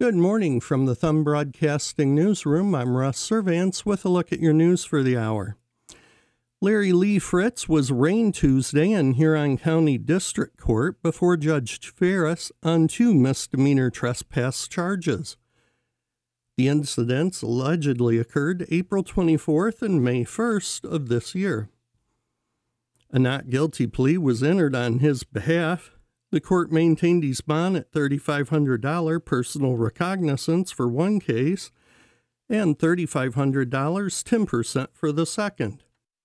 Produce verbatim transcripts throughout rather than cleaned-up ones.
Good morning from the Thumb Broadcasting Newsroom. I'm Russ Servance with a look at your news for the hour. Larry Lee Fritz was arraigned Tuesday in Huron County District Court before Judge Ferris on two misdemeanor trespass charges. The incidents allegedly occurred April twenty-fourth and May first of this year. A not guilty plea was entered on his behalf. The court maintained his bond at three thousand five hundred dollars personal recognizance for one case and three thousand five hundred dollars ten percent for the second,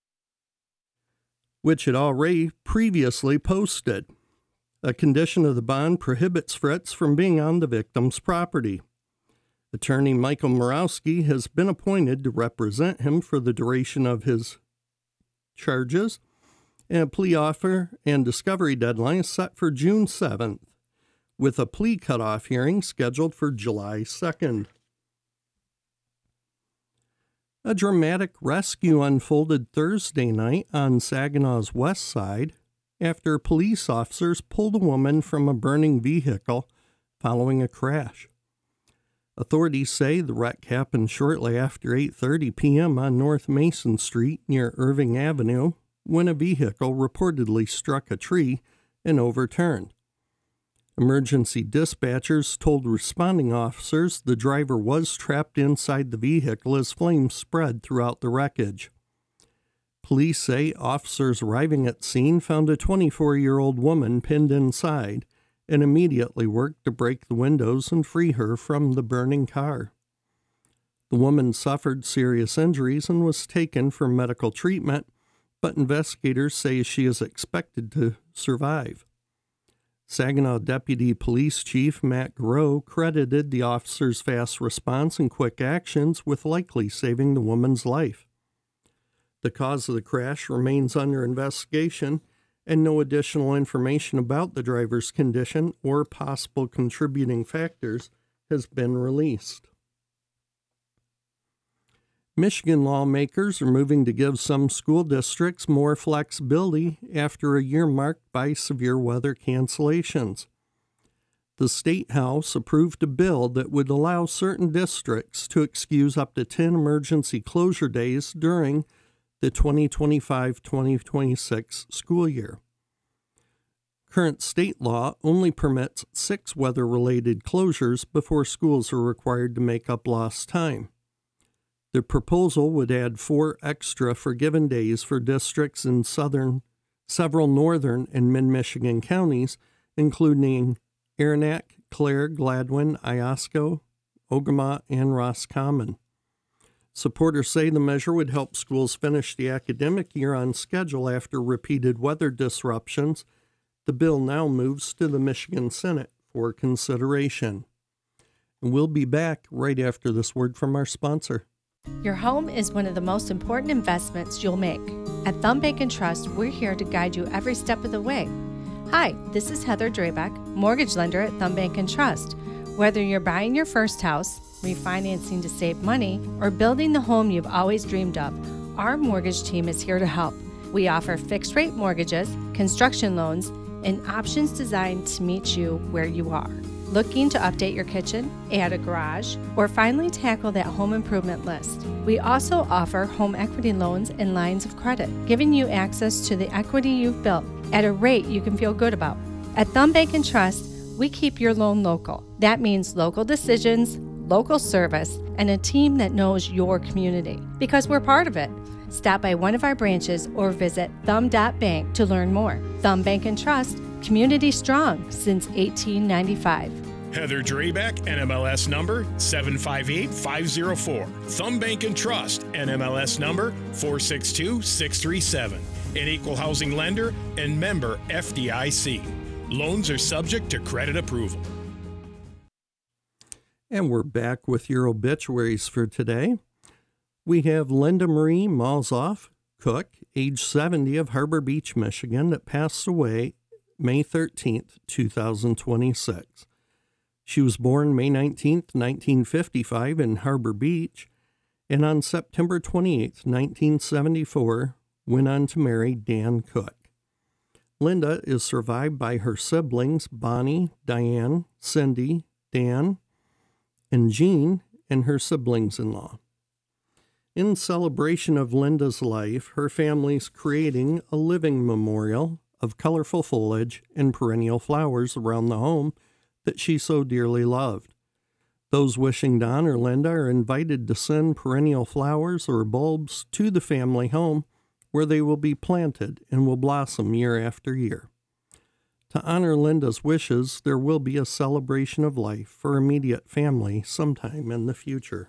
which had already previously posted. A condition of the bond prohibits Fritz from being on the victim's property. Attorney Michael Morawski has been appointed to represent him for the duration of his charges, and a plea offer and discovery deadline is set for June seventh, with a plea cutoff hearing scheduled for July second. A dramatic rescue unfolded Thursday night on Saginaw's west side after police officers pulled a woman from a burning vehicle following a crash. Authorities say the wreck happened shortly after eight thirty p.m. on North Mason Street near Irving Avenue, when a vehicle reportedly struck a tree and overturned. Emergency dispatchers told responding officers the driver was trapped inside the vehicle as flames spread throughout the wreckage. Police say officers arriving at the scene found a twenty-four-year-old woman pinned inside and immediately worked to break the windows and free her from the burning car. The woman suffered serious injuries and was taken for medical treatment, but investigators say she is expected to survive. Saginaw Deputy Police Chief Matt Groh credited the officer's fast response and quick actions with likely saving the woman's life. The cause of the crash remains under investigation, and no additional information about the driver's condition or possible contributing factors has been released. Michigan lawmakers are moving to give some school districts more flexibility after a year marked by severe weather cancellations. The State House approved a bill that would allow certain districts to excuse up to ten emergency closure days during the twenty twenty-five twenty twenty-six school year. Current state law only permits six weather-related closures before schools are required to make up lost time. The proposal would add four extra forgiven days for districts in southern, several northern and mid-Michigan counties, including Aranac, Clare, Gladwin, Iosco, Ogama, and Roscommon. Supporters say the measure would help schools finish the academic year on schedule after repeated weather disruptions. The bill now moves to the Michigan Senate for consideration. And we'll be back right after this word from our sponsor. Your home is one of the most important investments you'll make. At Thumb Bank and Trust, we're here to guide you every step of the way. Hi, this is Heather Drabeck, mortgage lender at Thumb Bank and Trust. Whether you're buying your first house, refinancing to save money, or building the home you've always dreamed of, our mortgage team is here to help. We offer fixed-rate mortgages, construction loans, and options designed to meet you where you are. Looking to update your kitchen, add a garage, or finally tackle that home improvement list? We also offer home equity loans and lines of credit, giving you access to the equity you've built at a rate you can feel good about. At Thumb Bank and Trust, we keep your loan local. That means local decisions, local service, and a team that knows your community, because we're part of it. Stop by one of our branches or visit thumb dot bank to learn more. Thumb Bank and Trust, community strong since eighteen ninety-five. Heather Drabeck, N M L S number seven five eight five zero four. Thumb Bank and Trust, N M L S number four six two six three seven. An equal housing lender and member F D I C. Loans are subject to credit approval. And we're back with your obituaries for today. We have Linda Marie Malzoff, cook, age seventy, of Harbor Beach, Michigan, that passed away May thirteenth, two thousand twenty-six. She was born May nineteenth, nineteen fifty-five in Harbor Beach, and on September twenty-eighth, nineteen seventy-four, went on to marry Dan Cook. Linda is survived by her siblings Bonnie, Diane, Cindy, Dan, and Jean and her siblings-in-law. In celebration of Linda's life, her family's creating a living memorial of colorful foliage and perennial flowers around the home that she so dearly loved. Those wishing to honor Linda are invited to send perennial flowers or bulbs to the family home, where they will be planted and will blossom year after year. To honor Linda's wishes, there will be a celebration of life for immediate family sometime in the future.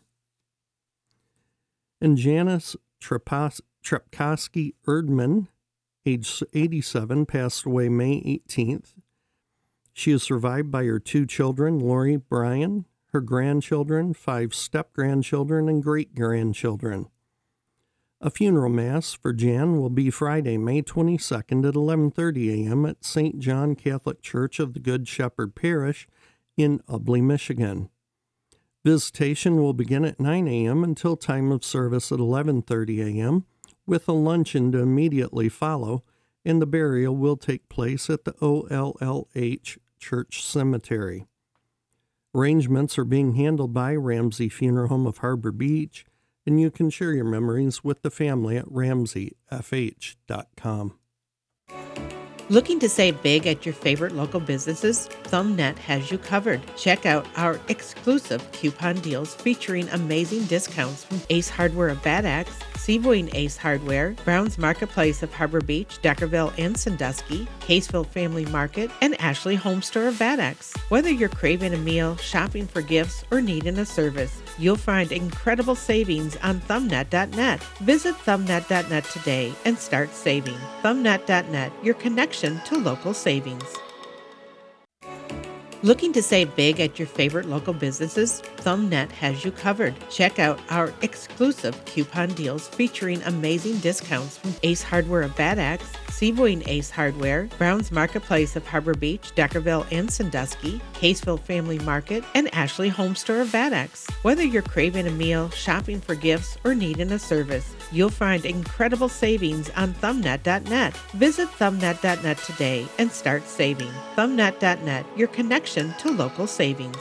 And Janice Trepkowski Erdman, age eighty-seven, passed away May eighteenth. She is survived by her two children, Lori, Brian, her grandchildren, five step-grandchildren, and great-grandchildren. A funeral mass for Jan will be Friday, May twenty-second at eleven thirty a.m. at Saint John Catholic Church of the Good Shepherd Parish in Ubley, Michigan. Visitation will begin at nine a.m. until time of service at eleven thirty a.m., with a luncheon to immediately follow, and the burial will take place at the O L L H Church Cemetery. Arrangements are being handled by Ramsey Funeral Home of Harbor Beach, and you can share your memories with the family at ramsey f h dot com. Looking to save big at your favorite local businesses? ThumbNet has you covered. Check out our exclusive coupon deals featuring amazing discounts from Ace Hardware of Bad Axe, Seaboying Ace Hardware, Brown's Marketplace of Harbor Beach, Deckerville and Sandusky, Caseville Family Market, and Ashley Home Store of Bad Axe. Whether you're craving a meal, shopping for gifts, or needing a service, you'll find incredible savings on thumbnet dot net. Visit thumbnet dot net today and start saving. thumbnet dot net, your connection to local savings. Looking to save big at your favorite local businesses? ThumbNet has you covered. Check out our exclusive coupon deals featuring amazing discounts from Ace Hardware of Bad Axe, Seaboying Ace Hardware, Brown's Marketplace of Harbor Beach, Deckerville and Sandusky, Caseville Family Market, and Ashley Home Store of Bad Axe. Whether you're craving a meal, shopping for gifts, or needing a service, you'll find incredible savings on thumbnet dot net. Visit thumbnet dot net today and start saving. thumbnet dot net, your connection to local savings.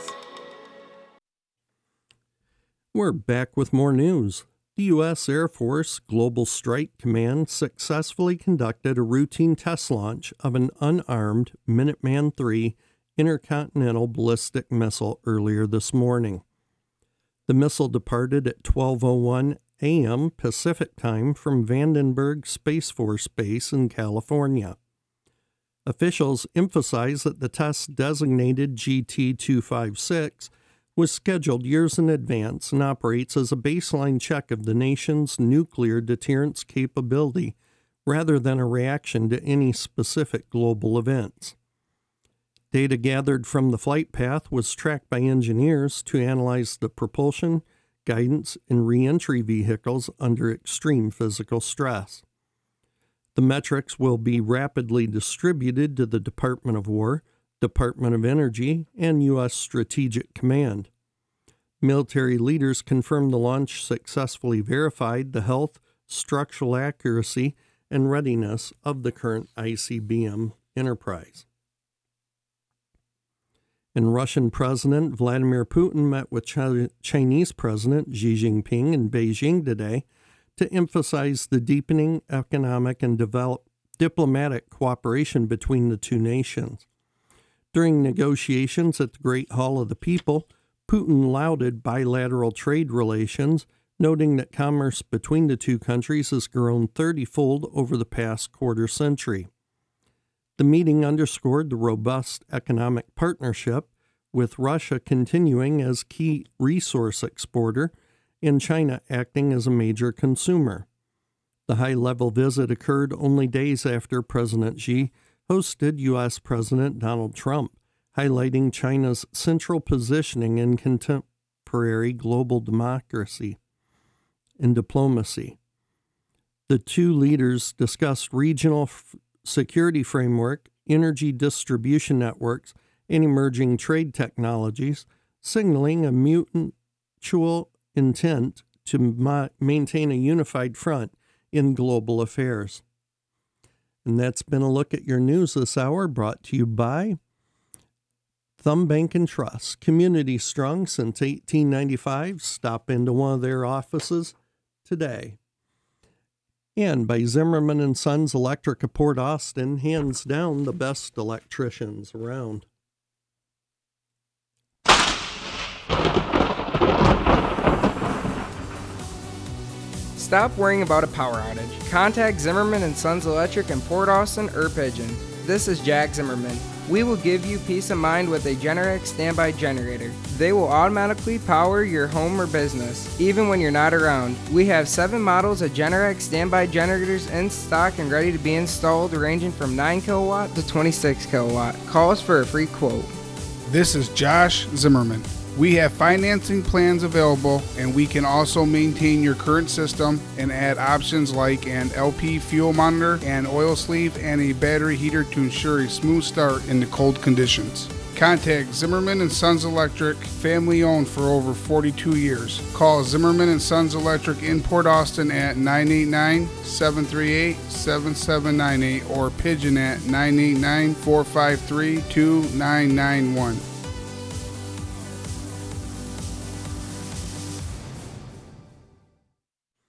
We're back with more news. The U S Air Force Global Strike Command successfully conducted a routine test launch of an unarmed Minuteman three intercontinental ballistic missile earlier this morning. The missile departed at twelve oh one a.m. Pacific time from Vandenberg Space Force Base in California. Officials emphasize that the test, designated G T two fifty-six, was scheduled years in advance and operates as a baseline check of the nation's nuclear deterrence capability rather than a reaction to any specific global events. Data gathered from the flight path was tracked by engineers to analyze the propulsion, guidance, and re-entry vehicles under extreme physical stress. The metrics will be rapidly distributed to the Department of War, Department of Energy, and U S Strategic Command. Military leaders confirmed the launch successfully verified the health, structural accuracy, and readiness of the current I C B M enterprise. And Russian President Vladimir Putin met with Ch- Chinese President Xi Jinping in Beijing today to emphasize the deepening economic and develop diplomatic cooperation between the two nations. During negotiations at the Great Hall of the People, Putin lauded bilateral trade relations, noting that commerce between the two countries has grown thirty-fold over the past quarter century. The meeting underscored the robust economic partnership, with Russia continuing as key resource exporter and China acting as a major consumer. The high-level visit occurred only days after President Xi hosted U S President Donald Trump, highlighting China's central positioning in contemporary global democracy and diplomacy. The two leaders discussed regional f- security framework, energy distribution networks, and emerging trade technologies, signaling a mutual intent to ma- maintain a unified front in global affairs. And that's been a look at your news this hour, brought to you by Thumb Bank and Trust, community strong since eighteen ninety-five. Stop into one of their offices today. And by Zimmerman and Sons Electric of Port Austin, hands down the best electricians around. Stop worrying about a power outage. Contact Zimmerman and Sons Electric in Port Austin or Pigeon. This is Jack Zimmerman. We will give you peace of mind with a Generac standby generator. They will automatically power your home or business, even when you're not around. We have seven models of Generac standby generators in stock and ready to be installed, ranging from nine kilowatt to twenty-six kilowatt. Call us for a free quote. This is Josh Zimmerman. We have financing plans available, and we can also maintain your current system and add options like an L P fuel monitor, an oil sleeve, and a battery heater to ensure a smooth start in the cold conditions. Contact Zimmerman and Sons Electric, family owned for over forty-two years. Call Zimmerman and Sons Electric in Port Austin at nine eight nine, seven three eight, seven seven nine eight or Pigeon at nine eight nine, four five three, two nine nine one.